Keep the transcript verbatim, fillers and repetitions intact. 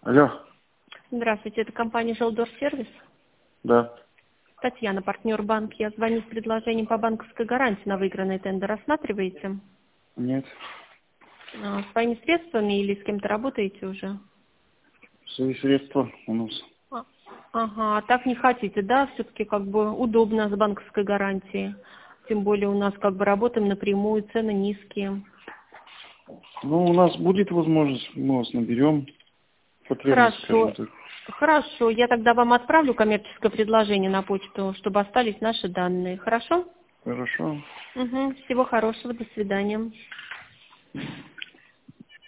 Алло. Здравствуйте, это компания «Желдор-сервис». Да. Татьяна, партнер банк. Я звоню с предложением по банковской гарантии на выигранный тендер. Рассматриваете? Нет. А, своими средствами или с кем-то работаете уже? Свои средства у нас. А, Ага, а так не хотите, да? Все-таки как бы удобно с банковской гарантией. Тем более у нас как бы работаем напрямую, цены низкие. Ну, у нас будет возможность, мы вас наберем. Потребность, скажем Хорошо. так. Хорошо, я тогда вам отправлю коммерческое предложение на почту, чтобы остались наши данные. Хорошо? Хорошо. Угу. Всего хорошего, до свидания.